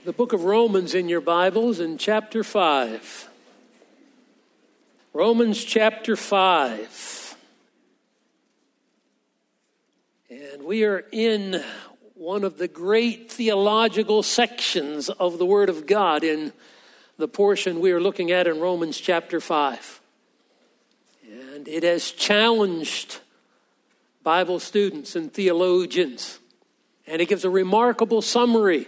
The book of Romans in your Bibles in chapter 5. Romans chapter 5. And we are in one of the great theological sections of the Word of God in the portion we are looking at in Romans chapter 5. And it has challenged Bible students and theologians. And it gives a remarkable summary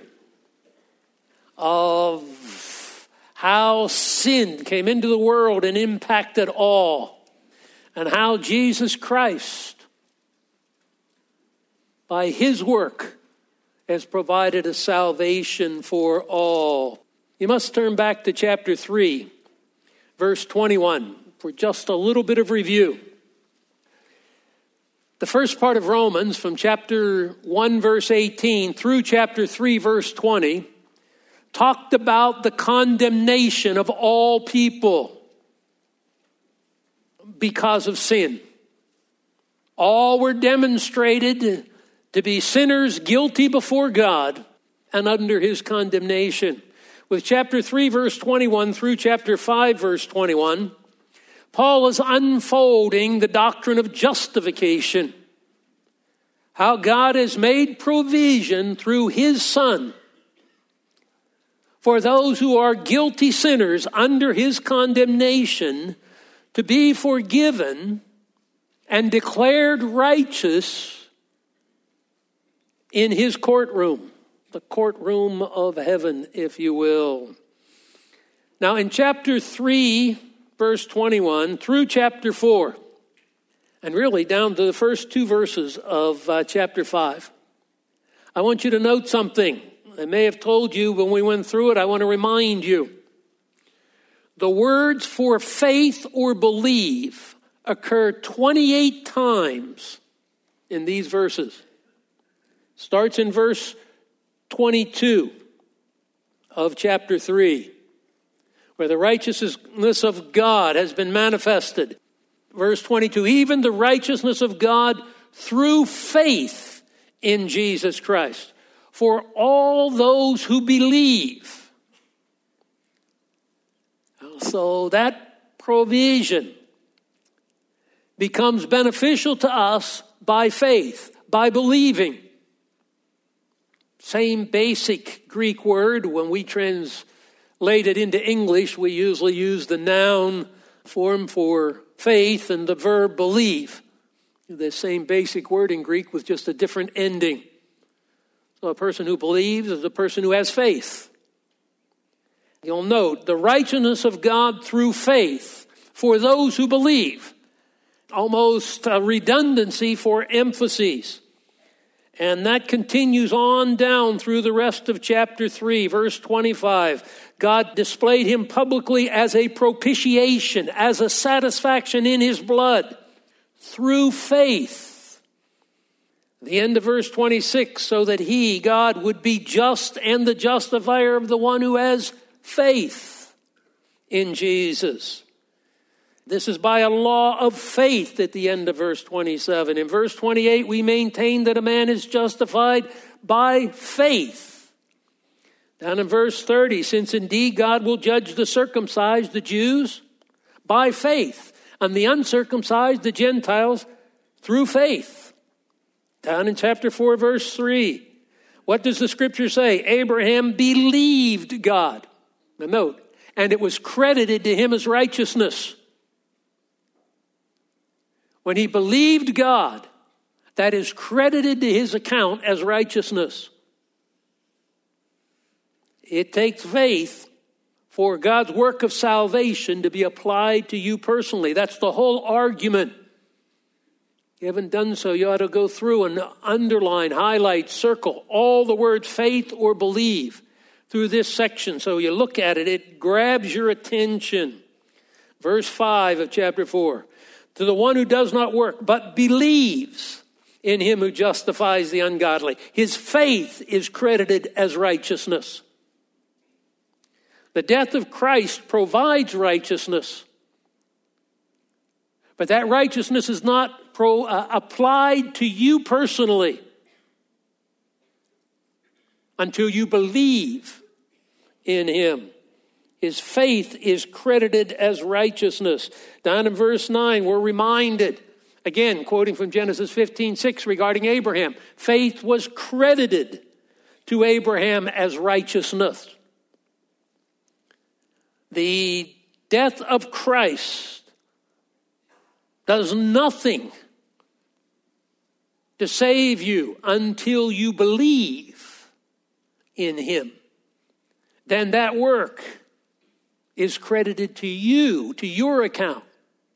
of how sin came into the world and impacted all, and how Jesus Christ, by his work, has provided a salvation for all. You must turn back to chapter 3, verse 21, for just a little bit of review. The first part of Romans, from chapter 1, verse 18, through chapter 3, verse 20, talked about the condemnation of all people because of sin. All were demonstrated to be sinners guilty before God and under his condemnation. With chapter 3, verse 21 through chapter 5, verse 21, Paul is unfolding the doctrine of justification. How God has made provision through his Son for those who are guilty sinners under his condemnation to be forgiven and declared righteous in his courtroom, the courtroom of heaven, if you will. Now in chapter 3, verse 21 through chapter 4, and really down to the first two verses of chapter 5, I want you to note something. I may have told you when we went through it. I want to remind you. The words for faith or believe occur 28 times in these verses. Starts in verse 22 of chapter 3, where the righteousness of God has been manifested. Verse 22, even the righteousness of God through faith in Jesus Christ, for all those who believe. So that provision becomes beneficial to us by faith, by believing. Same basic Greek word. When we translate it into English, we usually use the noun form for faith and the verb believe. The same basic word in Greek with just a different ending. So a person who believes is a person who has faith. You'll note the righteousness of God through faith for those who believe. Almost a redundancy for emphases. And that continues on down through the rest of chapter 3, verse 25. God displayed him publicly as a propitiation, as a satisfaction in his blood, through faith. The end of verse 26, so that he, God, would be just and the justifier of the one who has faith in Jesus. This is by a law of faith at the end of verse 27. In verse 28, we maintain that a man is justified by faith. Down in verse 30, since indeed God will judge the circumcised, the Jews, by faith, and the uncircumcised, the Gentiles, through faith. Down in chapter 4, verse 3, what does the scripture say? Abraham believed God. Now note, and it was credited to him as righteousness. When he believed God, that is credited to his account as righteousness. It takes faith for God's work of salvation to be applied to you personally. That's the whole argument. If you haven't done so, you ought to go through and underline, highlight, circle all the words faith or believe through this section. So you look at it, it grabs your attention. Verse 5 of chapter 4. To the one who does not work, but believes in him who justifies the ungodly. His faith is credited as righteousness. The death of Christ provides righteousness. But that righteousness is not applied to you personally until you believe in him. His faith is credited as righteousness. Down in verse 9, we're reminded, again, quoting from Genesis 15:6 regarding Abraham, faith was credited to Abraham as righteousness. The death of Christ does nothing to save you until you believe in him. Then that work is credited to you, to your account.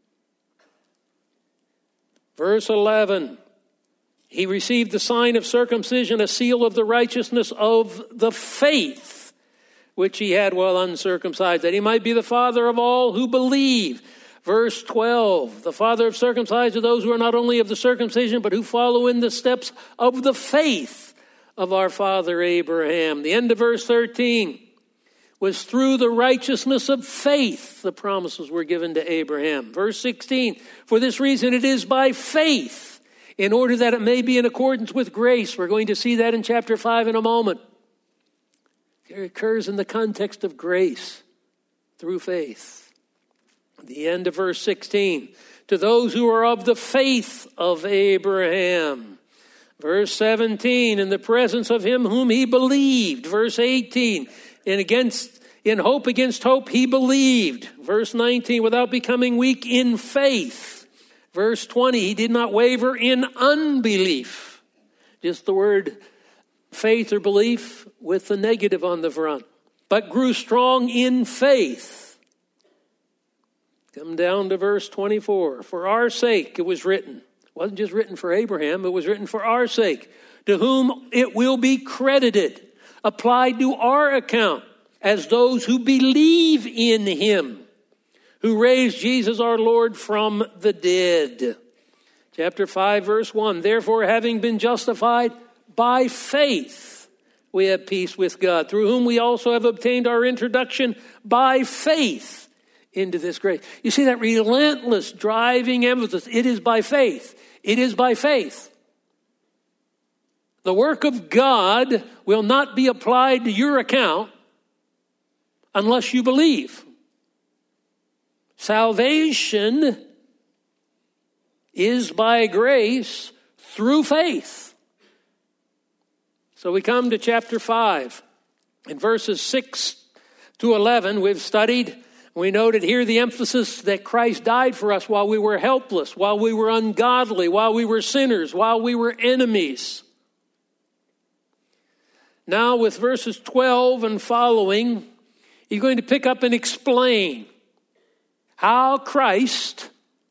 Verse 11, he received the sign of circumcision, a seal of the righteousness of the faith which he had while uncircumcised, that he might be the father of all who believe. Verse 12, the father of circumcised are those who are not only of the circumcision, but who follow in the steps of the faith of our father Abraham. The end of verse 13 was through the righteousness of faith the promises were given to Abraham. Verse 16, for this reason it is by faith, in order that it may be in accordance with grace. We're going to see that in chapter 5 in a moment. It occurs in the context of grace through faith. The end of verse 16, to those who are of the faith of Abraham. Verse 17, in the presence of him whom he believed. Verse 18, in hope against hope he believed. Verse 19, without becoming weak in faith. Verse 20, he did not waver in unbelief. Just the word faith or belief with the negative on the front. But grew strong in faith. Come down to verse 24. For our sake it was written. It wasn't just written for Abraham, it was written for our sake. To whom it will be credited, applied to our account, as those who believe in him, who raised Jesus our Lord from the dead. Chapter 5, verse 1. Therefore, having been justified by faith, we have peace with God, through whom we also have obtained our introduction by faith into this grace. You see that relentless driving emphasis. It is by faith. It is by faith. The work of God will not be applied to your account unless you believe. Salvation is by grace through faith. So we come to chapter 5. In verses 6 to 11, we've studied, we noted here the emphasis that Christ died for us while we were helpless, while we were ungodly, while we were sinners, while we were enemies. Now with verses 12 and following, he's going to pick up and explain how Christ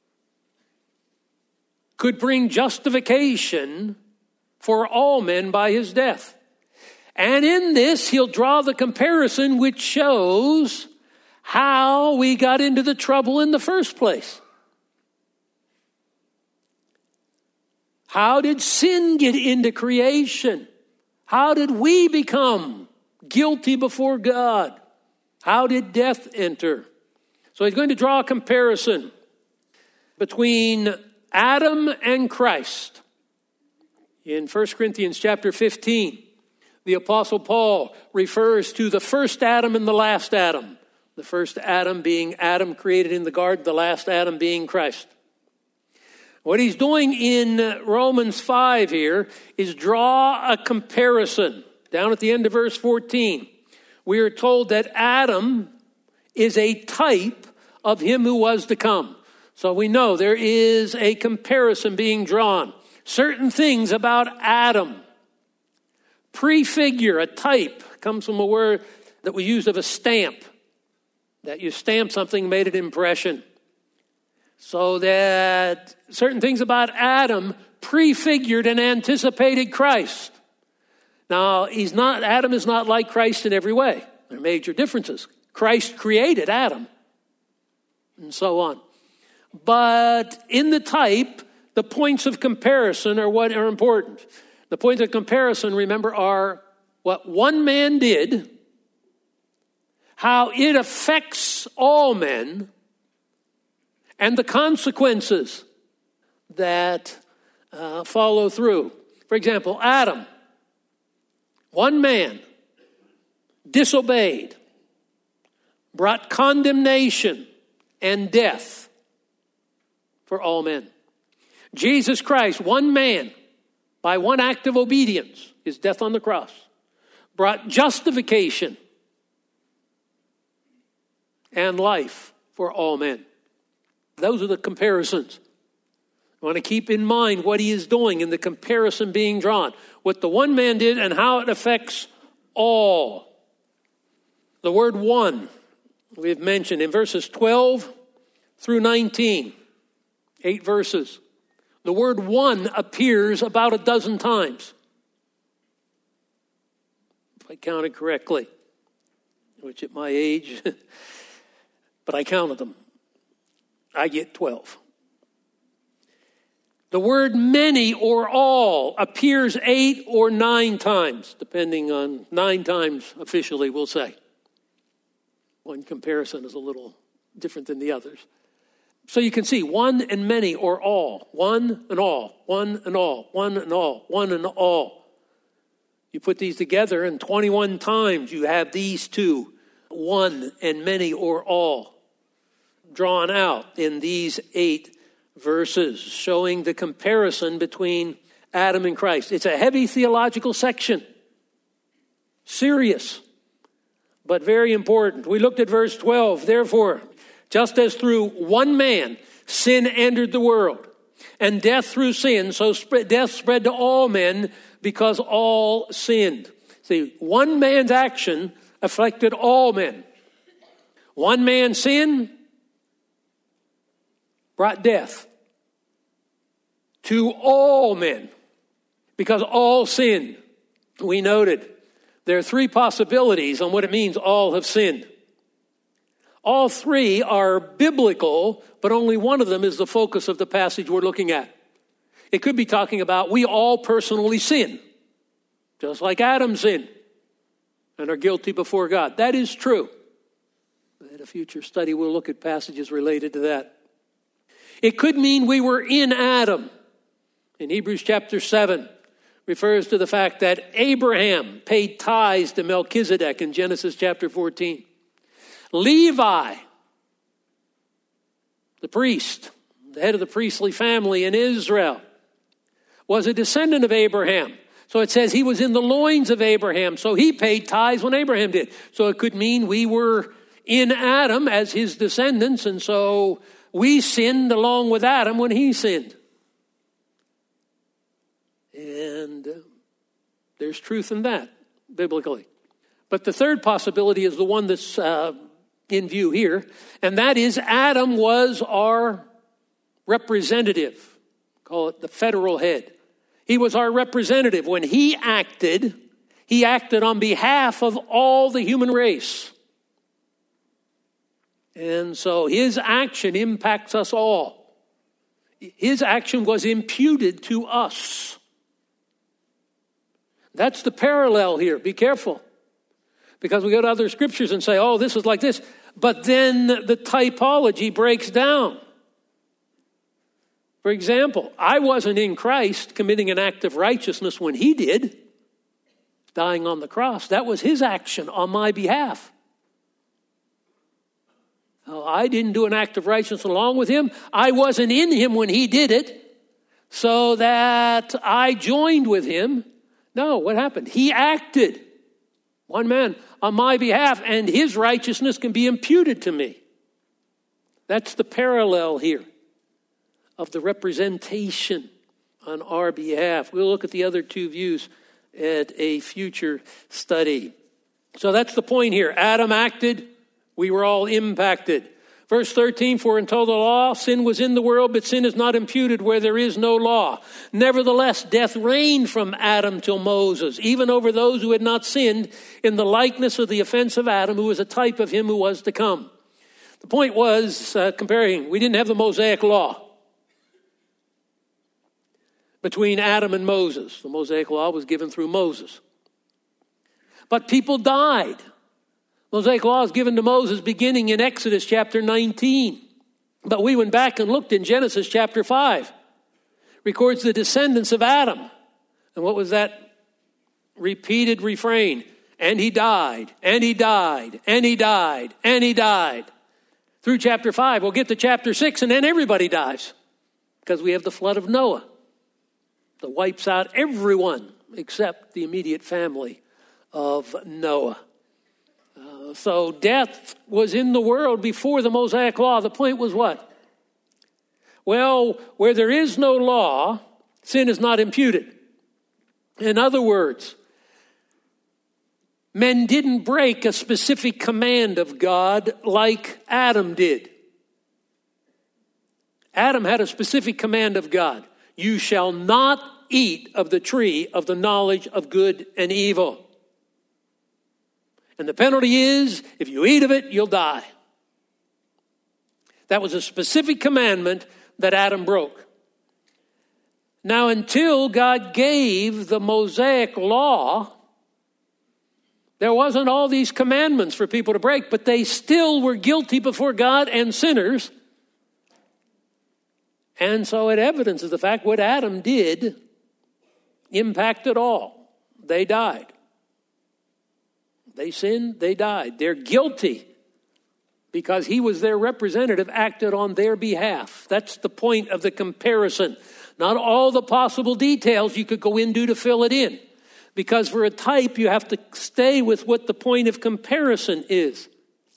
could bring justification for all men by his death. And in this, he'll draw the comparison which shows how we got into the trouble in the first place. How did sin get into creation? How did we become guilty before God? How did death enter? So he's going to draw a comparison between Adam and Christ. In 1 Corinthians chapter 15, the Apostle Paul refers to the first Adam and the last Adam. The first Adam being Adam created in the garden, the last Adam being Christ. What he's doing in Romans 5 here is draw a comparison. Down at the end of verse 14, we are told that Adam is a type of him who was to come. So we know there is a comparison being drawn. Certain things about Adam prefigure, a type, comes from a word that we use of a stamp. That you stamp something, made an impression. So that certain things about Adam prefigured and anticipated Christ. Now, Adam is not like Christ in every way. There are major differences. Christ created Adam, and so on. But in the type, the points of comparison are what are important. The points of comparison, remember, are what one man did, how it affects all men, and the consequences that follow through. For example, Adam, one man, disobeyed, brought condemnation and death for all men. Jesus Christ, one man, by one act of obedience, his death on the cross, brought justification and life for all men. Those are the comparisons. I want to keep in mind what he is doing in the comparison being drawn. What the one man did and how it affects all. The word one, we have mentioned in verses 12 through 19. 8 verses. The word one appears about a dozen times. If I counted correctly, which at my age, but I counted them. I get 12. The word many or all appears 8 or 9 times, depending on 9 times officially, we'll say. One comparison is a little different than the others. So you can see one and many or all, one and all, one and all, one and all, one and all. You put these together and 21 times you have these two, one and many or all, drawn out in these 8 verses, showing the comparison between Adam and Christ. It's a heavy theological section. Serious, but very important. We looked at verse 12. Therefore, just as through one man sin entered the world, and death through sin, so death spread to all men because all sinned. See, one man's action affected all men. One man's sin brought death to all men because all sinned. We noted there are 3 possibilities on what it means all have sinned. All 3 are biblical, but only one of them is the focus of the passage we're looking at. It could be talking about we all personally sin, just like Adam sinned, and are guilty before God. That is true. In a future study, we'll look at passages related to that. It could mean we were in Adam. In Hebrews chapter 7, refers to the fact that Abraham paid tithes to Melchizedek in Genesis chapter 14. Levi, the priest, the head of the priestly family in Israel, was a descendant of Abraham. So it says he was in the loins of Abraham, so he paid tithes when Abraham did. So it could mean we were in Adam as his descendants, and so we sinned along with Adam when he sinned. And there's truth in that, biblically. But the third possibility is the one that's in view here, and that is Adam was our representative. Call it the federal head. He was our representative. When he acted on behalf of all the human race. And so his action impacts us all. His action was imputed to us. That's the parallel here. Be careful. Because we go to other scriptures and say, oh, this is like this. But then the typology breaks down. For example, I wasn't in Christ committing an act of righteousness when he did, dying on the cross. That was his action on my behalf. I didn't do an act of righteousness along with him. I wasn't in him when he did it, so that I joined with him. No, what happened? He acted, one man, on my behalf, and his righteousness can be imputed to me. That's the parallel here of the representation on our behalf. We'll look at the other 2 views at a future study. So that's the point here. Adam acted, we were all impacted. Verse 13, for until the law, sin was in the world, but sin is not imputed where there is no law. Nevertheless, death reigned from Adam till Moses, even over those who had not sinned, in the likeness of the offense of Adam, who was a type of him who was to come. The point was, comparing, we didn't have the Mosaic law between Adam and Moses. The Mosaic law was given through Moses. But people died. Mosaic law is given to Moses beginning in Exodus chapter 19. But we went back and looked in Genesis chapter 5. Records the descendants of Adam. And what was that repeated refrain? and he died, and he died, and he died, and he died. Through chapter 5, we'll get to chapter 6, and then everybody dies because we have the flood of Noah that wipes out everyone except the immediate family of Noah. So death was in the world before the Mosaic law. The point was what? Well, where there is no law, sin is not imputed. In other words, men didn't break a specific command of God like Adam did. Adam had a specific command of God. You shall not eat of the tree of the knowledge of good and evil. And the penalty is, if you eat of it, you'll die. That was a specific commandment that Adam broke. Now, until God gave the Mosaic law, there wasn't all these commandments for people to break, but they still were guilty before God and sinners. And so it evidences the fact what Adam did impacted all. They died. They sinned, they died. They're guilty because he was their representative, acted on their behalf. That's the point of the comparison. Not all the possible details you could go into to fill it in. Because for a type, you have to stay with what the point of comparison is.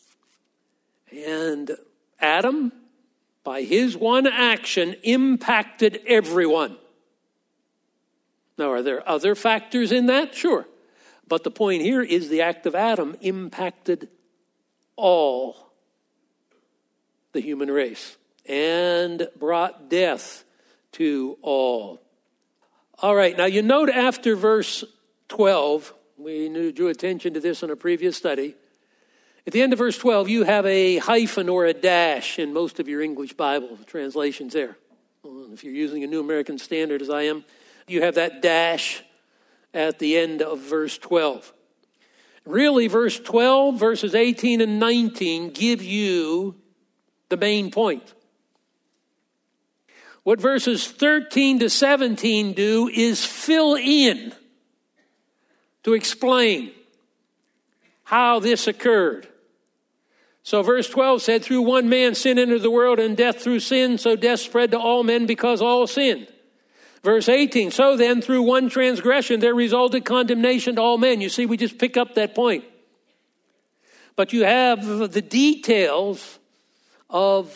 And Adam, by his one action, impacted everyone. Now, are there other factors in that? Sure. But the point here is the act of Adam impacted all the human race and brought death to all. All right, now you note after verse 12, we drew attention to this in a previous study. At the end of verse 12, you have a hyphen or a dash in most of your English Bible translations there. If you're using a New American Standard, as I am, you have that dash at the end of verse 12. Really, verse 12, verses 18 and 19 give you the main point. What verses 13 to 17 do is fill in to explain how this occurred. So verse 12 said, through one man sin entered the world, and death through sin, so death spread to all men because all sinned. Verse 18, so then through one transgression there resulted condemnation to all men. You see, we just pick up that point. But you have the details of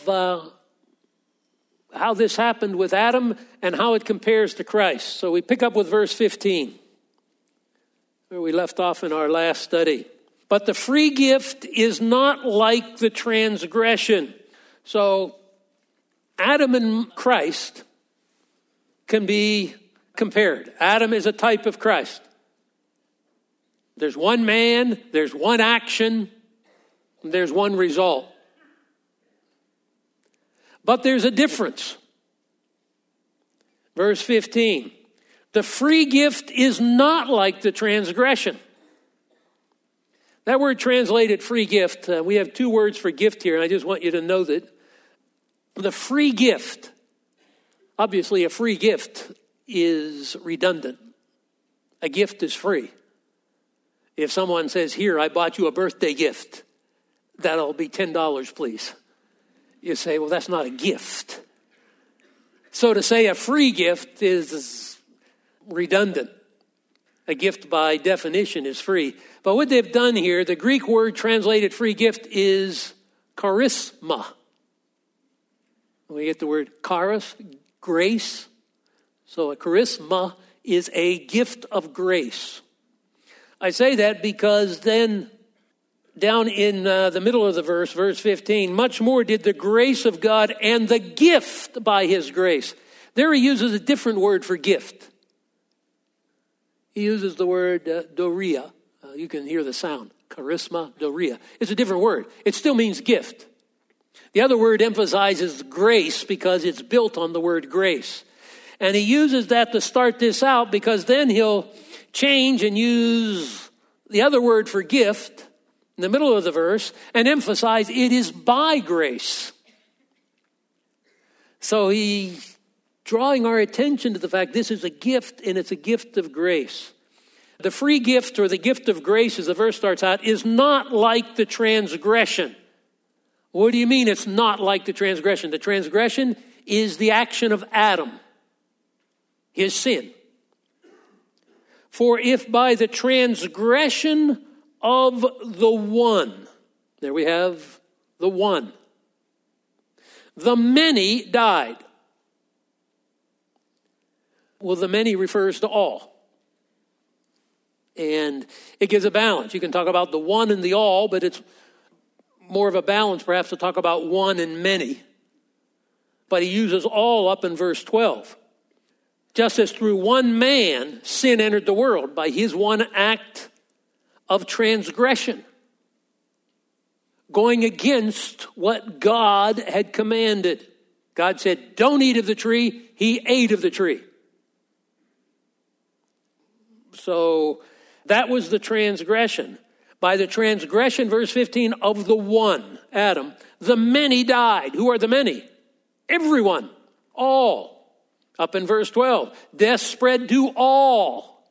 how this happened with Adam and how it compares to Christ. So we pick up with verse 15, where we left off in our last study. But the free gift is not like the transgression. So Adam and Christ can be compared. Adam is a type of Christ. There's one man, there's one action, there's one result. But there's a difference. Verse 15. The free gift is not like the transgression. That word translated free gift, we have two words for gift here, and I just want you to know that. The free gift, obviously a free gift is redundant. A gift is free. If someone says, here, I bought you a birthday gift, that'll be $10, please. You say, well, that's not a gift. So to say a free gift is redundant. A gift by definition is free. But what they've done here, the Greek word translated free gift is charisma. We get the word charis, grace. So a charisma is a gift of grace. I say that because then down in the middle of the verse, verse 15, much more did the grace of God and the gift by his grace. There he uses a different word for gift. He uses the word doria. You can hear the sound. Charisma, doria. It's a different word. It still means gift. The other word emphasizes grace because it's built on the word grace. And he uses that to start this out because then he'll change and use the other word for gift in the middle of the verse and emphasize it is by grace. So he's drawing our attention to the fact this is a gift and it's a gift of grace. the free gift or the gift of grace, as the verse starts out, is not like the transgression. What do you mean it's not like the transgression? The transgression is the action of Adam, his sin. For if by the transgression of the one, there we have the one, the many died. Well, the many refers to all. And it gives a balance. You can talk about the one and the all, but it's more of a balance perhaps to talk about one and many. But he uses all up in verse 12. Just as through one man sin entered the world by his one act of transgression, going against what God had commanded. God said, don't eat of the tree. He ate of the tree. So that was the transgression. By the transgression, verse 15, of the one, Adam, the many died. Who are the many? Everyone. All. Up in verse 12, death spread to all.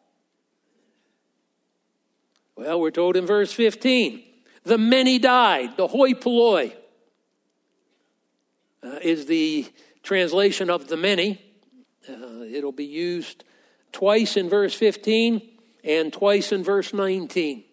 Well, we're told in verse 15, the many died. The hoi polloi is the translation of the many. It'll be used twice in verse 15 and twice in verse 19.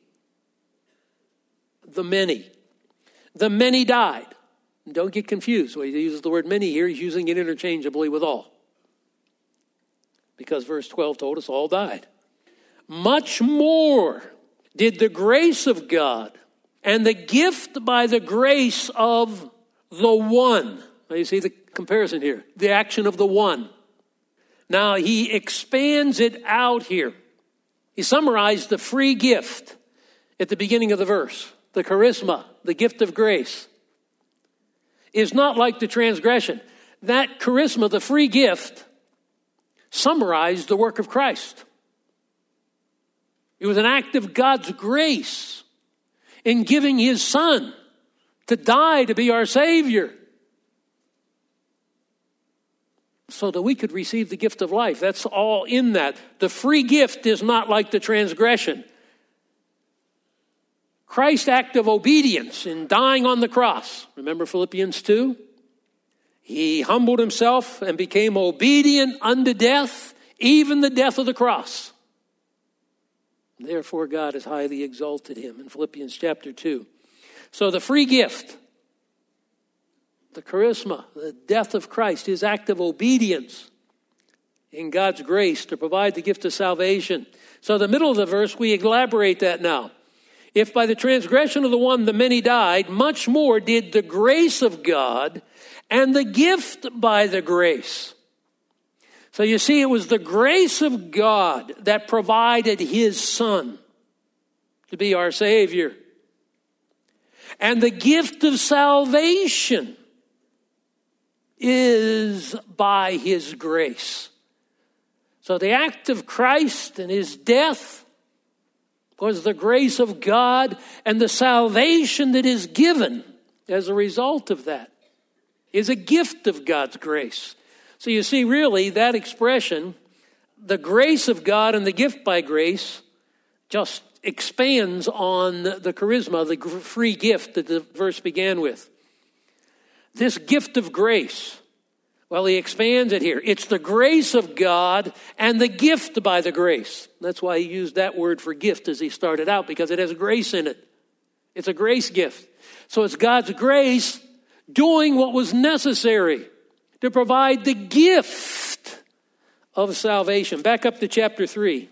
The many. The many died. Don't get confused. When he uses the word many here, he's using it interchangeably with all. Because verse 12 told us all died. Much more did the grace of God and the gift by the grace of the one. Now you see the comparison here. The action of the one. Now he expands it out here. He summarized the free gift at the beginning of the verse. The charisma, the gift of grace, is not like the transgression. That charisma, the free gift, summarized the work of Christ. It was an act of God's grace in giving his Son to die to be our Savior, so that we could receive the gift of life. That's all in that. The free gift is not like the transgression. Christ's act of obedience in dying on the cross. Remember Philippians 2? He humbled himself and became obedient unto death, even the death of the cross. Therefore God has highly exalted him in Philippians chapter 2. So the free gift, the charisma, the death of Christ, his act of obedience in God's grace to provide the gift of salvation. So the middle of the verse, we elaborate that now. If by the transgression of the one the many died, much more did the grace of God and the gift by the grace. So you see, it was the grace of God that provided his Son to be our Savior. And the gift of salvation is by his grace. So the act of Christ and his death was the grace of God, and the salvation that is given as a result of that is a gift of God's grace. So you see, really, that expression, the grace of God and the gift by grace, just expands on the charisma, the free gift that the verse began with. This gift of grace, well, he expands it here. It's the grace of God and the gift by the grace. That's why he used that word for gift as he started out, because it has grace in it. It's a grace gift. So it's God's grace doing what was necessary to provide the gift of salvation. Back up to chapter 3.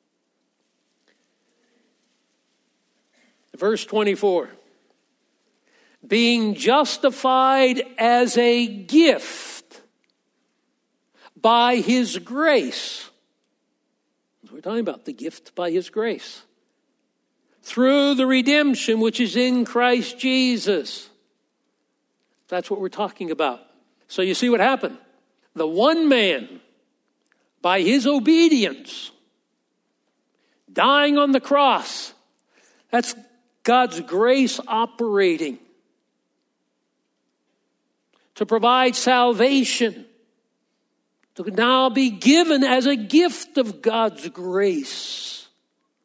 Verse 24. Being justified as a gift by his grace. We're talking about the gift by his grace. Through the redemption which is in Christ Jesus. That's what we're talking about. So you see what happened. The one man, by his obedience, dying on the cross, that's God's grace operating to provide salvation, to now be given as a gift of God's grace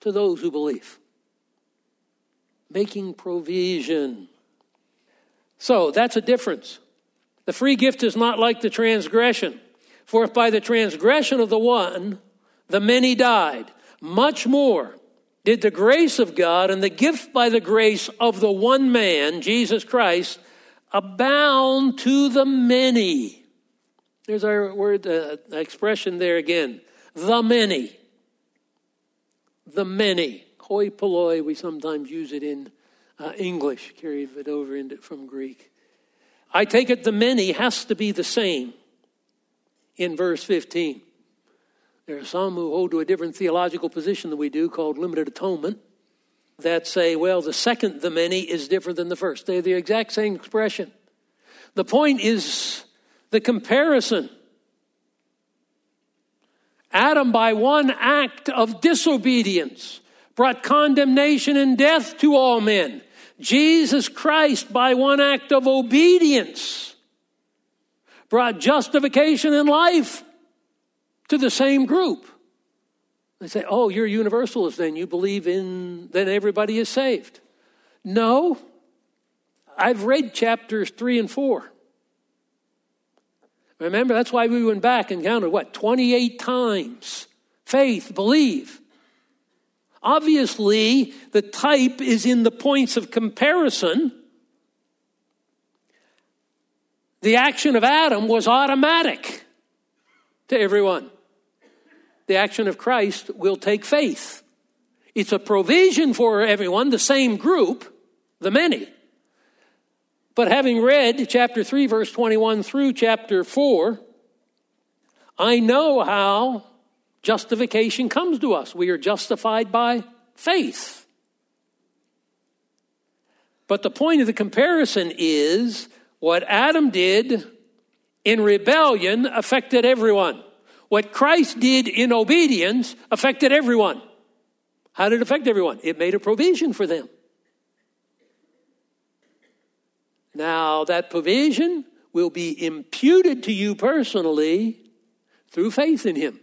to those who believe. Making provision. So that's a difference. The free gift is not like the transgression. For if by the transgression of the one, the many died, much more did the grace of God and the gift by the grace of the one man, Jesus Christ, abound to the many. There's our word, expression there again. The many. The many. Hoi polloi, we sometimes use it in English, carried it over from Greek. I take it the many has to be the same in verse 15. There are some who hold to a different theological position than we do, called limited atonement, that say, well, the second the many is different than the first. They're the exact same expression. The point is the comparison. Adam, by one act of disobedience, brought condemnation and death to all men. Jesus Christ, by one act of obedience, brought justification and life to the same group. They say, oh, you're universalist then. You believe then everybody is saved. No. I've read chapters 3 and 4. Remember, that's why we went back and counted, 28 times. Faith, believe. Obviously, the type is in the points of comparison. The action of Adam was automatic to everyone. The action of Christ will take faith. It's a provision for everyone, the same group, the many. But having read chapter 3, verse 21 through chapter 4, I know how justification comes to us. We are justified by faith. But the point of the comparison is what Adam did in rebellion affected everyone. What Christ did in obedience affected everyone. How did it affect everyone? It made a provision for them. Now, that provision will be imputed to you personally through faith in him.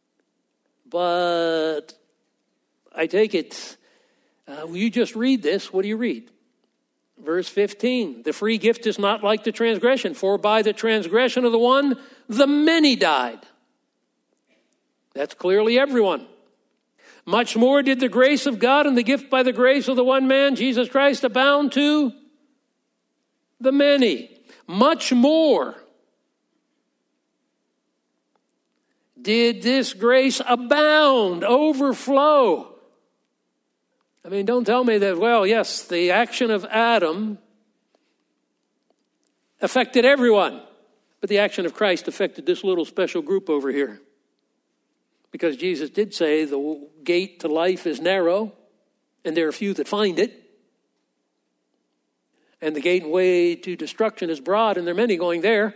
But I take it, you just read this. What do you read? Verse 15, the free gift is not like the transgression, for by the transgression of the one, the many died. That's clearly everyone. Much more did the grace of God and the gift by the grace of the one man, Jesus Christ, abound to the many. Much more did this grace abound, overflow. I mean, don't tell me that, well, yes, the action of Adam affected everyone, but the action of Christ affected this little special group over here. Because Jesus did say the gate to life is narrow, and there are few that find it. And the gateway to destruction is broad, and there are many going there.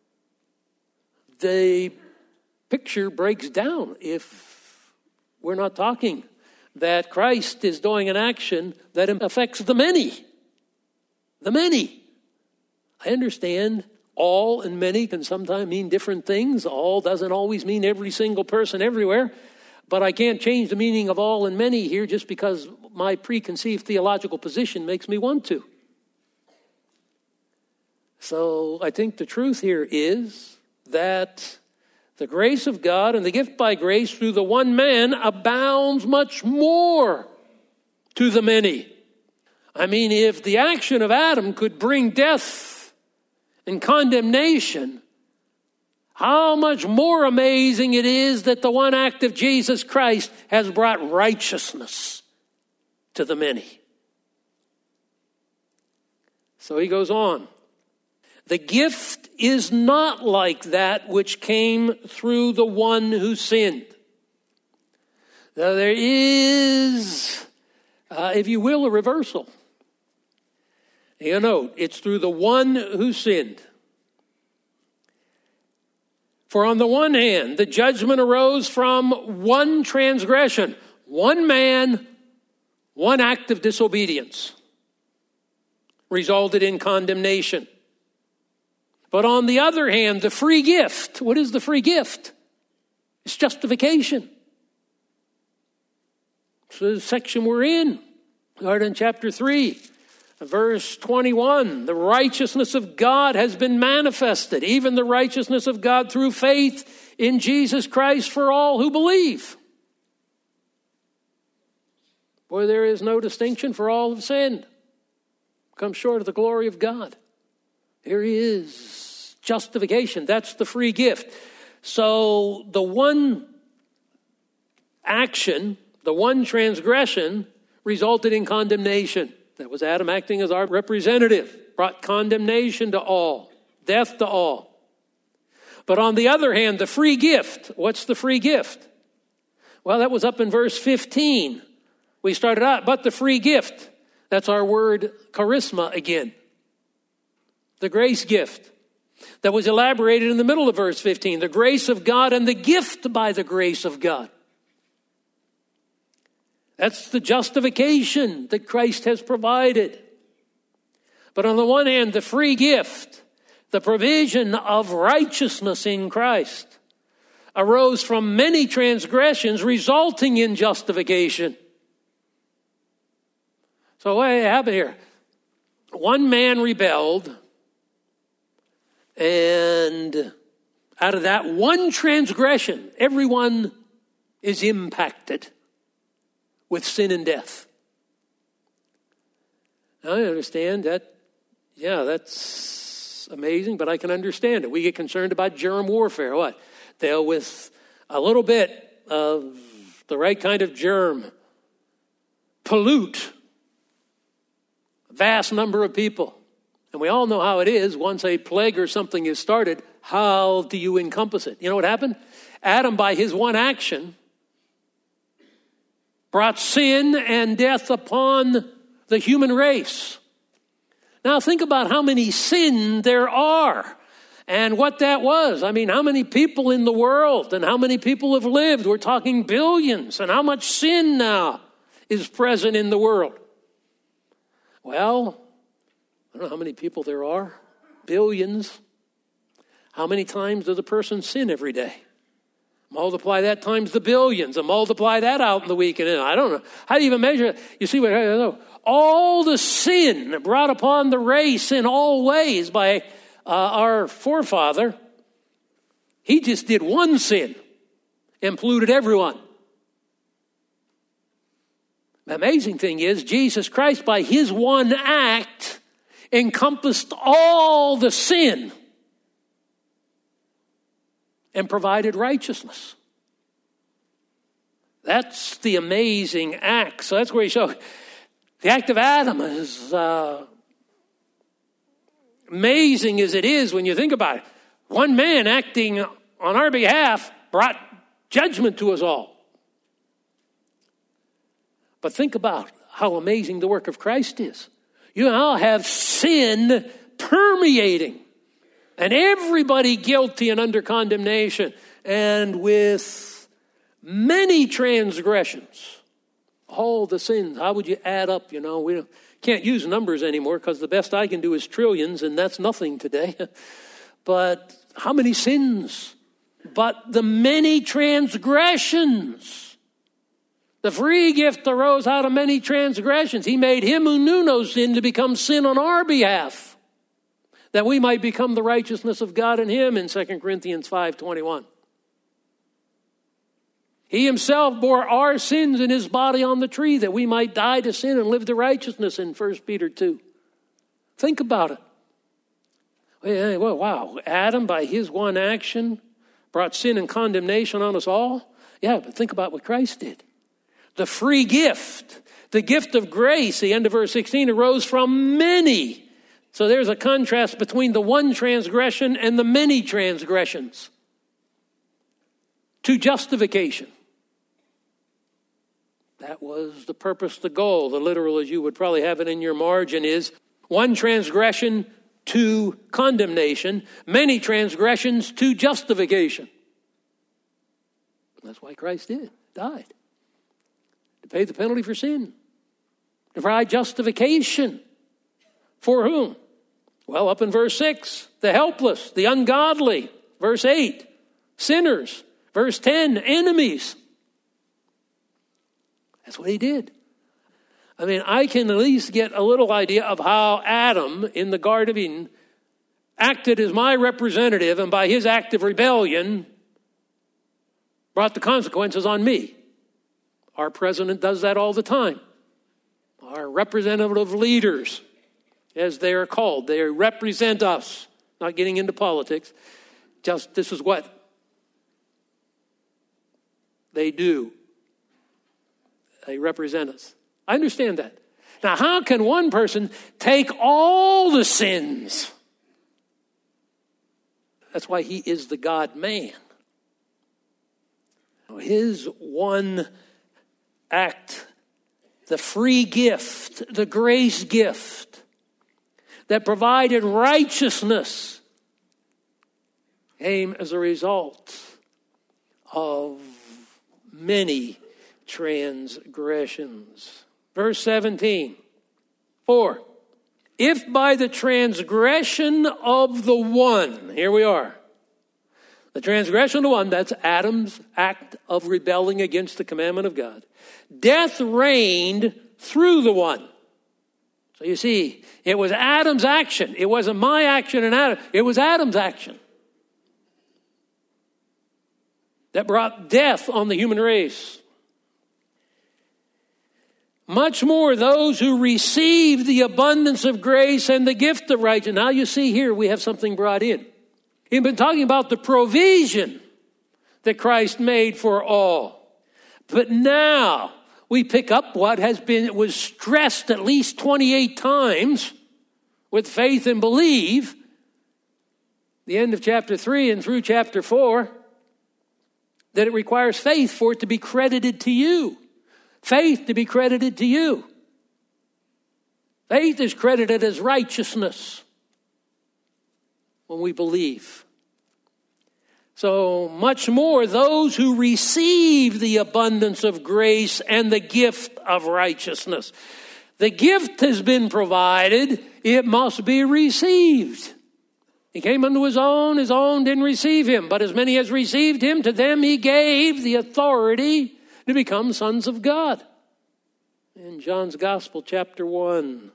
The picture breaks down if we're not talking that Christ is doing an action that affects the many. The many. I understand all and many can sometimes mean different things. All doesn't always mean every single person everywhere. But I can't change the meaning of all and many here just because my preconceived theological position makes me want to. So I think the truth here is that the grace of God and the gift by grace through the one man abounds much more to the many. I mean, if the action of Adam could bring death and condemnation, how much more amazing it is that the one act of Jesus Christ has brought righteousness to the many. So he goes on. The gift is not like that which came through the one who sinned. Now, there is, if you will, a reversal. You note, it's through the one who sinned. For on the one hand, the judgment arose from one transgression, one man, one act of disobedience, resulted in condemnation. But on the other hand, the free gift, what is the free gift? It's justification. It's the section we're in. Right in chapter 3, verse 21. The righteousness of God has been manifested, even the righteousness of God through faith in Jesus Christ for all who believe. For there is no distinction, for all have sinned, come short of the glory of God. There is justification. That's the free gift. So the one action, the one transgression, resulted in condemnation. That was Adam acting as our representative, brought condemnation to all, death to all. But on the other hand, the free gift, what's the free gift? Well, that was up in verse 15. We started out, but the free gift, that's our word charisma again. The grace gift that was elaborated in the middle of verse 15. The grace of God and the gift by the grace of God. That's the justification that Christ has provided. But on the one hand, the free gift, the provision of righteousness in Christ, arose from many transgressions resulting in justification. So what happened here? One man rebelled, and out of that one transgression, everyone is impacted with sin and death. Now, I understand that, that's amazing, but I can understand it. We get concerned about germ warfare. What? They'll, with a little bit of the right kind of germ, pollute a vast number of people. And we all know how it is. Once a plague or something is started, how do you encompass it? You know what happened? Adam, by his one action, brought sin and death upon the human race. Now think about how many sin there are and what that was. I mean, how many people in the world and how many people have lived? We're talking billions. And how much sin now is present in the world? Well, I don't know how many people there are. Billions. How many times does a person sin every day? Multiply that times the billions and multiply that out in the week. And I don't know. How do you even measure it? You see what I don't know. All the sin brought upon the race in all ways by our forefather, he just did one sin and polluted everyone. The amazing thing is Jesus Christ, by his one act, encompassed all the sin and provided righteousness. That's the amazing act. So that's where you show the act of Adam is amazing as it is when you think about it. One man acting on our behalf brought judgment to us all. But think about how amazing the work of Christ is. You now have sin permeating and everybody guilty and under condemnation, and with many transgressions, all the sins. How would you add up? We can't use numbers anymore because the best I can do is trillions, and that's nothing today. But how many sins? But the many transgressions. The free gift arose out of many transgressions. He made him who knew no sin to become sin on our behalf, that we might become the righteousness of God in him, in 2 Corinthians 5:21. He himself bore our sins in his body on the tree, that we might die to sin and live to righteousness, in 1 Peter 2. Think about it. Well, wow, Adam, by his one action, brought sin and condemnation on us all. Yeah, but think about what Christ did. The free gift, the gift of grace, the end of verse 16, arose from many. So there's a contrast between the one transgression and the many transgressions to justification. That was the purpose, the goal. The literal, as you would probably have it in your margin, is one transgression to condemnation, many transgressions to justification. That's why Christ died. To pay the penalty for sin. To provide justification. For whom? Well, up in verse 6, the helpless, the ungodly. Verse 8, sinners. Verse 10, enemies. That's what he did. I mean, I can at least get a little idea of how Adam in the Garden of Eden acted as my representative, and by his act of rebellion brought the consequences on me. Our president does that all the time. Our representative leaders, as they are called, they represent us. Not getting into politics. Just this is what they do. They represent us. I understand that. Now, how can one person take all the sins? That's why he is the God-man. His one act, the free gift, the grace gift that provided righteousness, came as a result of many transgressions. Verse 17, 4. If by the transgression of the one, here we are, the transgression of the one, that's Adam's act of rebelling against the commandment of God, death reigned through the one. So you see, it was Adam's action. It wasn't my action and Adam. It was Adam's action that brought death on the human race. Much more those who receive the abundance of grace and the gift of righteousness. Now you see here we have something brought in. He's been talking about the provision that Christ made for all. But now we pick up what was stressed at least 28 times with faith and believe. The end of chapter 3 and through chapter 4. That it requires faith for it to be credited to you. Faith to be credited to you. Faith is credited as righteousness when we believe. So much more those who receive the abundance of grace and the gift of righteousness. The gift has been provided, it must be received. He came unto his own didn't receive him. But as many as received him, to them he gave the authority to become sons of God. In John's Gospel, chapter 1.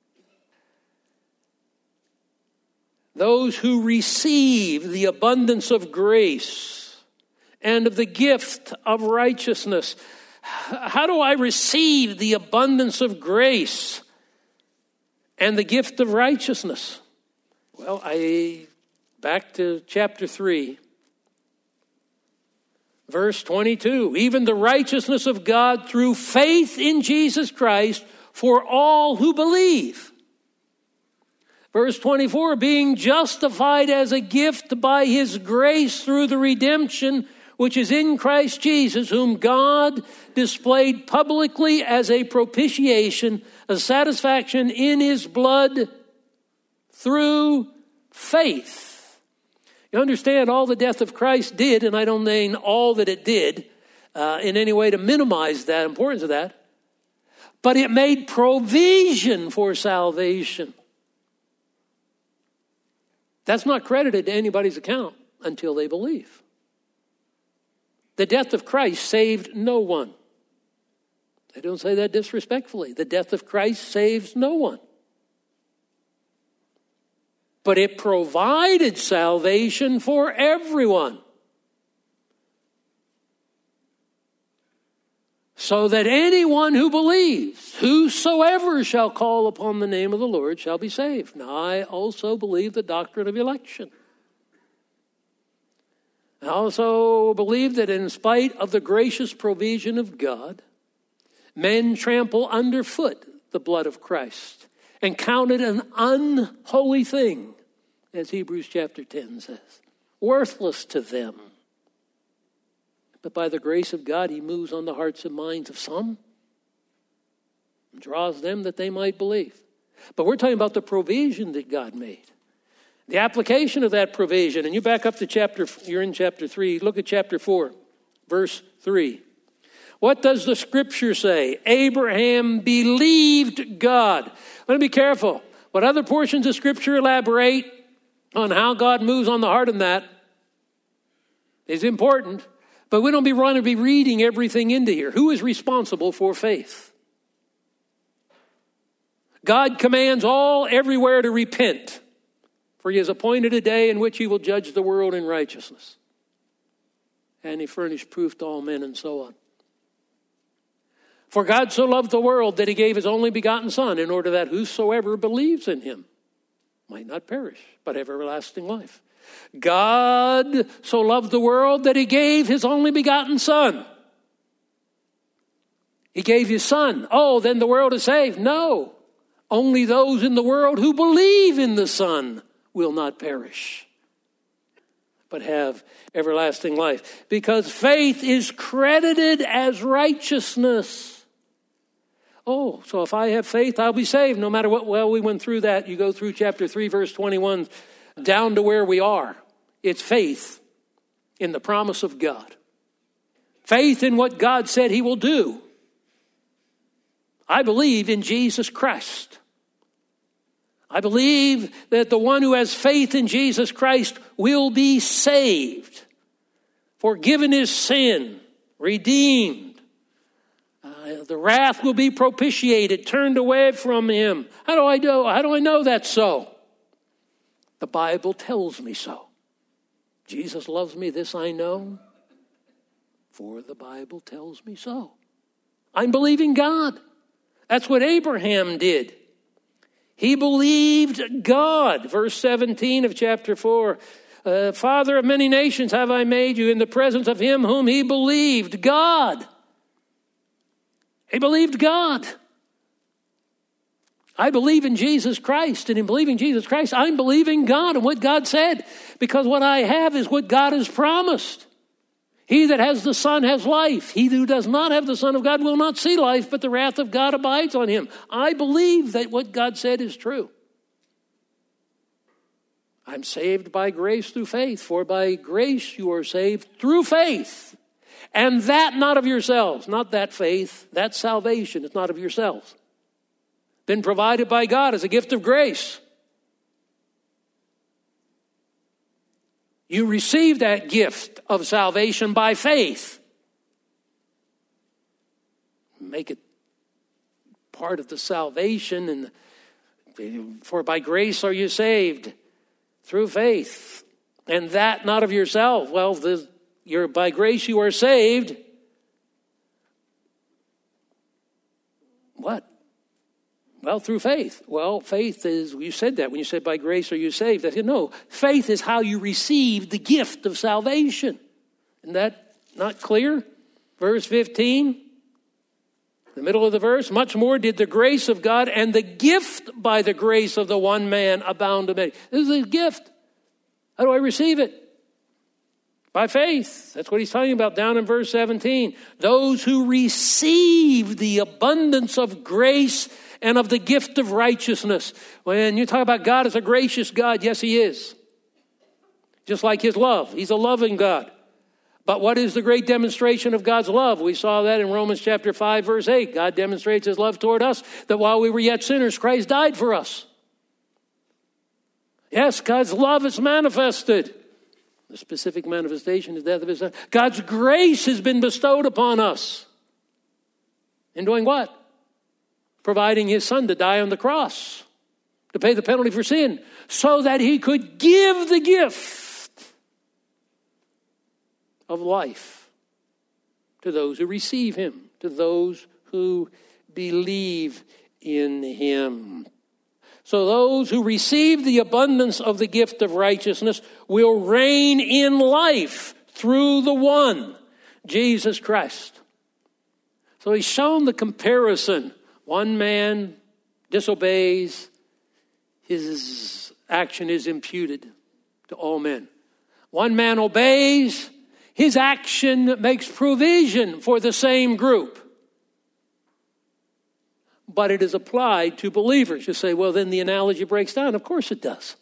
Those who receive the abundance of grace and of the gift of righteousness. How do I receive the abundance of grace and the gift of righteousness? Well, back to chapter 3. Verse 22, even the righteousness of God through faith in Jesus Christ for all who believe. Verse 24, being justified as a gift by his grace through the redemption which is in Christ Jesus, whom God displayed publicly as a propitiation, a satisfaction in his blood through faith. You understand all the death of Christ did, and I don't mean all that it did in any way to minimize the importance of that, but it made provision for salvation. That's not credited to anybody's account until they believe. The death of Christ saved no one. I don't say that disrespectfully. The death of Christ saves no one. But it provided salvation for everyone. So that anyone who believes, whosoever shall call upon the name of the Lord shall be saved. Now, I also believe the doctrine of election. I also believe that in spite of the gracious provision of God, men trample underfoot the blood of Christ and count it an unholy thing, as Hebrews chapter 10 says, worthless to them. But by the grace of God, he moves on the hearts and minds of some and draws them that they might believe. But we're talking about the provision that God made. The application of that provision. And you back up to you're in chapter 3. Look at chapter 4, verse 3. What does the scripture say? Abraham believed God. Let me be careful. What other portions of scripture elaborate on how God moves on the heart in that is important. But we don't want to be reading everything into here. Who is responsible for faith? God commands all everywhere to repent, for he has appointed a day in which he will judge the world in righteousness. And he furnished proof to all men, and so on. For God so loved the world that he gave his only begotten Son, in order that whosoever believes in him might not perish, but have everlasting life. God so loved the world that he gave his only begotten Son. He gave his Son. Oh, then the world is saved. No. Only those in the world who believe in the Son will not perish, but have everlasting life. Because faith is credited as righteousness. Oh, so if I have faith, I'll be saved no matter what. Well, we went through that. You go through chapter 3, verse 21, down to where we are. It's faith in the promise of God. Faith in what God said he will do. I believe in Jesus Christ. I believe that the one who has faith in Jesus Christ will be saved, forgiven his sin, redeemed. The wrath will be propitiated, turned away from him. How do I know that's so? The Bible tells me so. Jesus loves me, this I know, for the Bible tells me so. I'm believing God. That's what Abraham did. He believed God. Verse 17 of chapter 4. Father of many nations have I made you in the presence of him whom he believed, God. He believed God. I believe in Jesus Christ, and in believing Jesus Christ, I'm believing God and what God said, because what I have is what God has promised. He that has the Son has life. He who does not have the Son of God will not see life, but the wrath of God abides on him. I believe that what God said is true. I'm saved by grace through faith, for by grace you are saved through faith. And that not of yourselves, not that faith, that salvation is not of yourselves. Been provided by God as a gift of grace. You receive that gift of salvation by faith. Make it part of the salvation. For by grace are you saved through faith. And that not of yourself. Well, by grace you are saved. What? Well, through faith. Well, faith is, you said that when you said by grace are you saved. I said, no, faith is how you receive the gift of salvation. Isn't that not clear? Verse 15, the middle of the verse, much more did the grace of God and the gift by the grace of the one man abound to many. This is a gift. How do I receive it? By faith. That's what he's talking about down in verse 17. Those who receive the abundance of grace and of the gift of righteousness. When you talk about God as a gracious God, yes, he is. Just like his love. He's a loving God. But what is the great demonstration of God's love? We saw that in Romans chapter 5, verse 8. God demonstrates his love toward us, that while we were yet sinners, Christ died for us. Yes, God's love is manifested. The specific manifestation is the death of his Son. God's grace has been bestowed upon us. In doing what? Providing his Son to die on the cross, to pay the penalty for sin, so that he could give the gift of life to those who receive him, to those who believe in him. So those who receive the abundance of the gift of righteousness will reign in life through the one, Jesus Christ. So he's shown the comparison. One man disobeys, his action is imputed to all men. One man obeys, his action makes provision for the same group. But it is applied to believers. You say, well, then the analogy breaks down. Of course it does.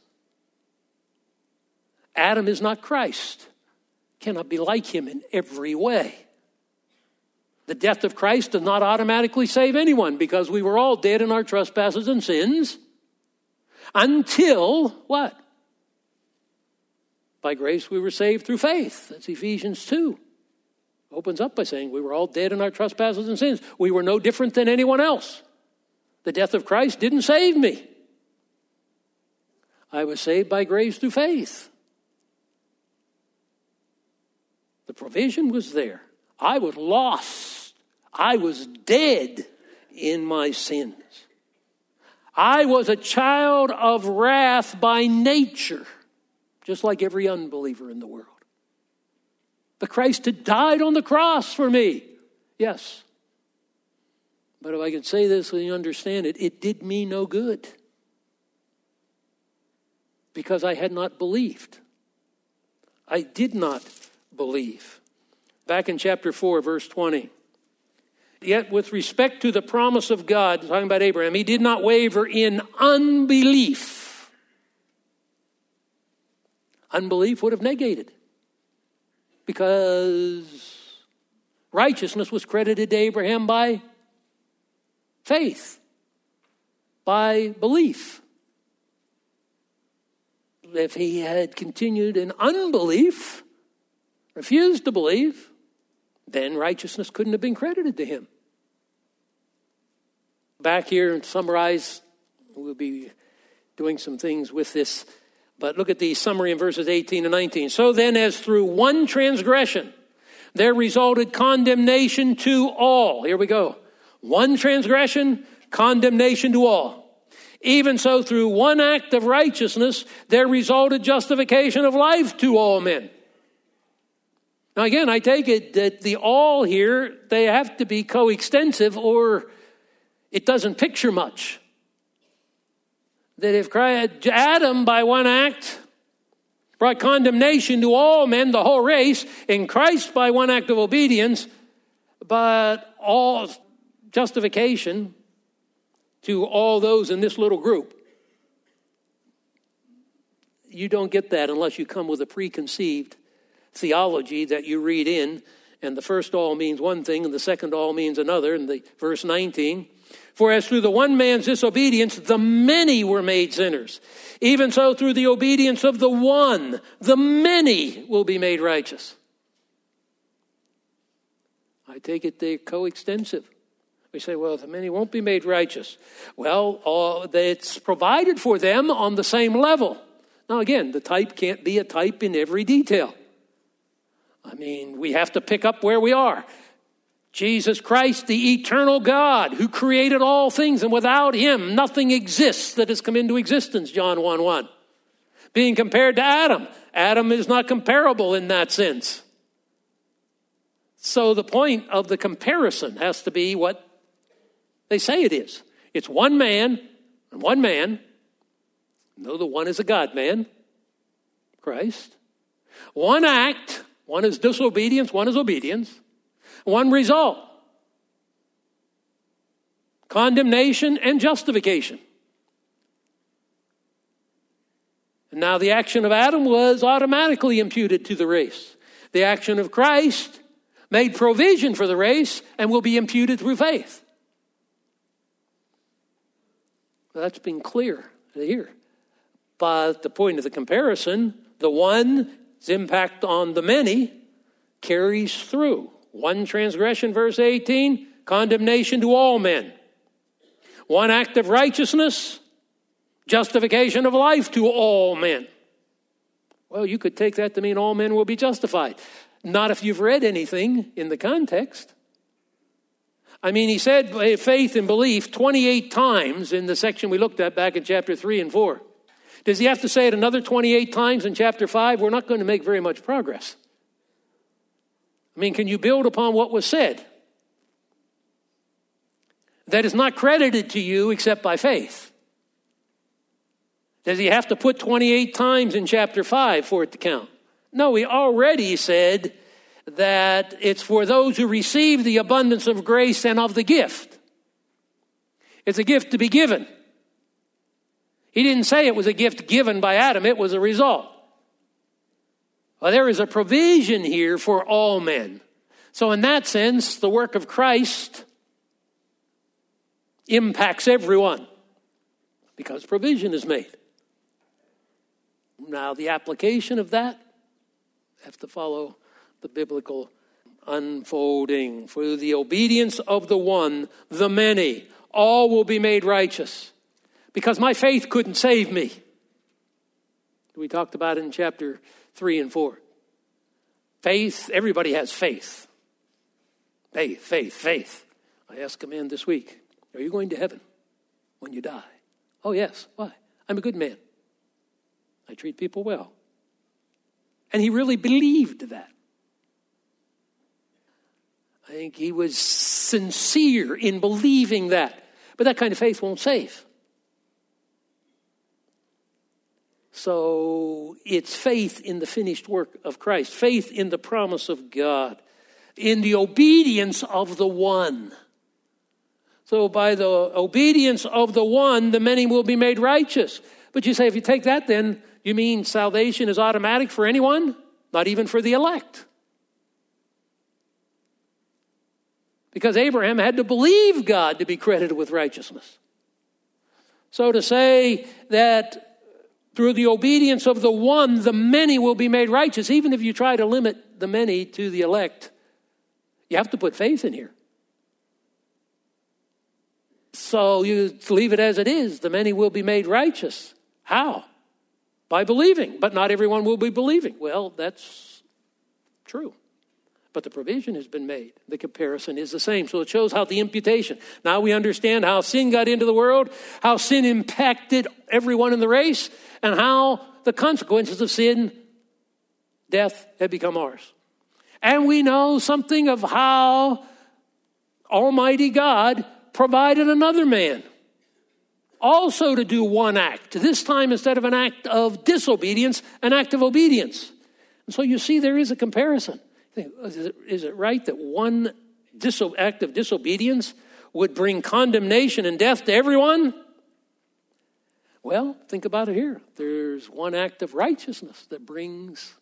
Adam is not Christ. Cannot be like him in every way. The death of Christ does not automatically save anyone, because we were all dead in our trespasses and sins until what? By grace we were saved through faith. That's Ephesians 2. Opens up by saying we were all dead in our trespasses and sins. We were no different than anyone else. The death of Christ didn't save me. I was saved by grace through faith. The provision was there. I was lost. I was dead in my sins. I was a child of wrath by nature, just like every unbeliever in the world. But Christ had died on the cross for me. Yes. But if I can say this and you understand it, it did me no good. Because I had not believed. I did not believe. Back in chapter 4, verse 20. Yet with respect to the promise of God, talking about Abraham, he did not waver in unbelief. Unbelief would have negated. Because righteousness was credited to Abraham by faith, by belief. If he had continued in unbelief, refused to believe, then righteousness couldn't have been credited to him. Back here and summarize, we'll be doing some things with this. But look at the summary in verses 18 and 19. So then, as through one transgression, there resulted condemnation to all. Here we go. One transgression, condemnation to all. Even so, through one act of righteousness, there resulted justification of life to all men. Now again, I take it that the all here, they have to be coextensive or it doesn't picture much. That if Adam by one act brought condemnation to all men, the whole race, and Christ by one act of obedience, but all justification to all those in this little group. You don't get that unless you come with a preconceived theology that you read in, and the first all means one thing and the second all means another. In the verse 19, for as through the one man's disobedience the many were made sinners, even so through the obedience of the one the many will be made righteous. I take it they're coextensive. We say, well, the many won't be made righteous. Well, it's provided for them on the same level. Now again, the type can't be a type in every detail. I mean, we have to pick up where we are. Jesus Christ, the eternal God who created all things, and without him nothing exists that has come into existence, John 1:1. Being compared to Adam. Adam is not comparable in that sense. So the point of the comparison has to be what they say it is. It's one man and one man. No, the one is a God-man, Christ. One act, one is disobedience, one is obedience. One result, condemnation and justification. And now the action of Adam was automatically imputed to the race. The action of Christ made provision for the race and will be imputed through faith. Well, that's been clear here. But the point of the comparison, the one's impact on the many carries through. One transgression, verse 18, condemnation to all men. One act of righteousness, justification of life to all men. Well, you could take that to mean all men will be justified. Not if you've read anything in the context. I mean, he said faith and belief 28 times in the section we looked at back in chapter 3 and 4. Does he have to say it another 28 times in chapter 5? We're not going to make very much progress. I mean, can you build upon what was said? That is not credited to you except by faith. Does he have to put 28 times in chapter 5 for it to count? No, he already said that it's for those who receive the abundance of grace and of the gift. It's a gift to be given. He didn't say it was a gift given by Adam. It was a result. Well, there is a provision here for all men. So in that sense, the work of Christ impacts everyone because provision is made. Now, the application of that have to follow the biblical unfolding. For the obedience of the one, the many, all will be made righteous. Because my faith couldn't save me. We talked about it in chapter 3 and 4. Faith, everybody has faith. Faith. I asked a man this week, are you going to heaven when you die? Oh, yes. Why? I'm a good man. I treat people well. And he really believed that. I think he was sincere in believing that. But that kind of faith won't save. So it's faith in the finished work of Christ, faith in the promise of God, in the obedience of the one. So by the obedience of the one, the many will be made righteous. But you say, if you take that, then you mean salvation is automatic for anyone? Not even for the elect. Because Abraham had to believe God to be credited with righteousness. So to say that through the obedience of the one, the many will be made righteous, even if you try to limit the many to the elect, you have to put faith in here. So you leave it as it is. The many will be made righteous. How? By believing. But not everyone will be believing. Well, that's true. But the provision has been made. The comparison is the same. So it shows how the imputation. Now we understand how sin got into the world, how sin impacted everyone in the race, and how the consequences of sin, death, had become ours. And we know something of how Almighty God provided another man also to do one act. This time, instead of an act of disobedience, an act of obedience. And so you see there is a comparison. Is it right that one act of disobedience would bring condemnation and death to everyone? Well, think about it here. There's one act of righteousness that brings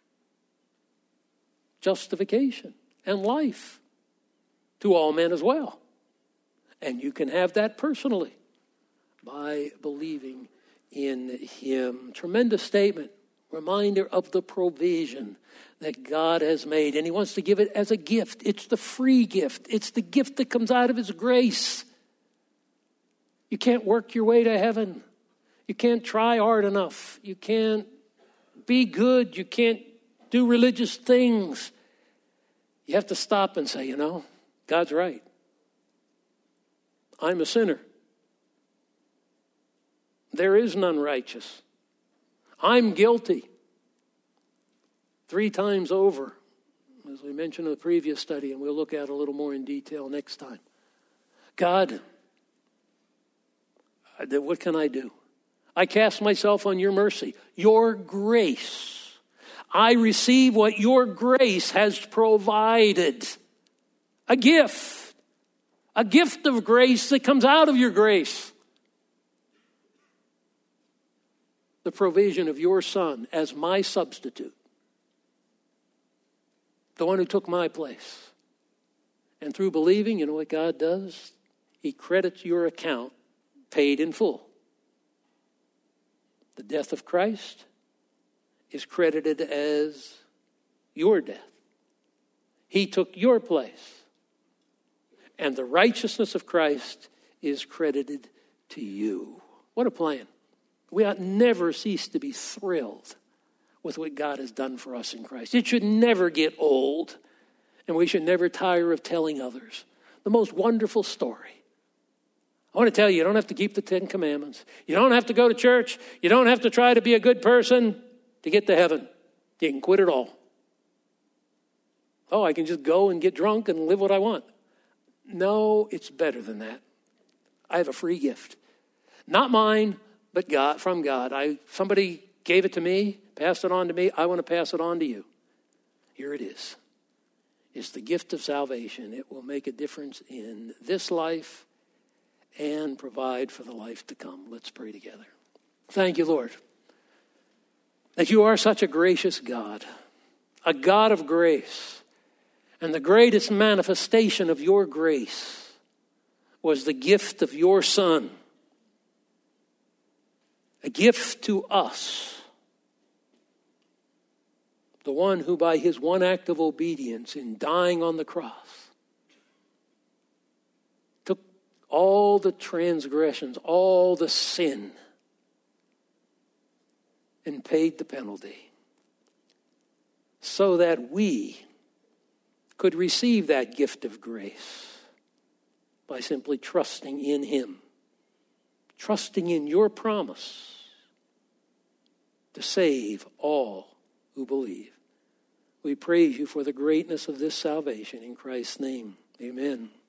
justification and life to all men as well. And you can have that personally by believing in him. Tremendous statement. Reminder of the provision that God has made. And he wants to give it as a gift. It's the free gift. It's the gift that comes out of his grace. You can't work your way to heaven. You can't try hard enough. You can't be good. You can't do religious things. You have to stop and say, God's right. I'm a sinner. There is none righteous. I'm guilty. 3 times over, as we mentioned in the previous study, and we'll look at a little more in detail next time. God, what can I do? I cast myself on your mercy, your grace. I receive what your grace has provided. A gift of grace that comes out of your grace. The provision of your Son as my substitute. The one who took my place. And through believing, you know what God does? He credits your account paid in full. The death of Christ is credited as your death. He took your place. And the righteousness of Christ is credited to you. What a plan. We ought never cease to be thrilled with what God has done for us in Christ. It should never get old, and we should never tire of telling others the most wonderful story. I want to tell you, you don't have to keep the 10 Commandments. You don't have to go to church. You don't have to try to be a good person to get to heaven. You can quit it all. Oh, I can just go and get drunk and live what I want. No, it's better than that. I have a free gift. Not mine, but God, from God. Somebody gave it to me, passed it on to me. I want to pass it on to you. Here it is. It's the gift of salvation. It will make a difference in this life and provide for the life to come. Let's pray together. Thank you, Lord, that you are such a gracious God, a God of grace. And the greatest manifestation of your grace was the gift of your Son. A gift to us the one who by his one act of obedience in dying on the cross took all the transgressions, all the sin, and paid the penalty so that we could receive that gift of grace by simply trusting in him, trusting in your promise to save all who believe. We praise you for the greatness of this salvation in Christ's name. Amen.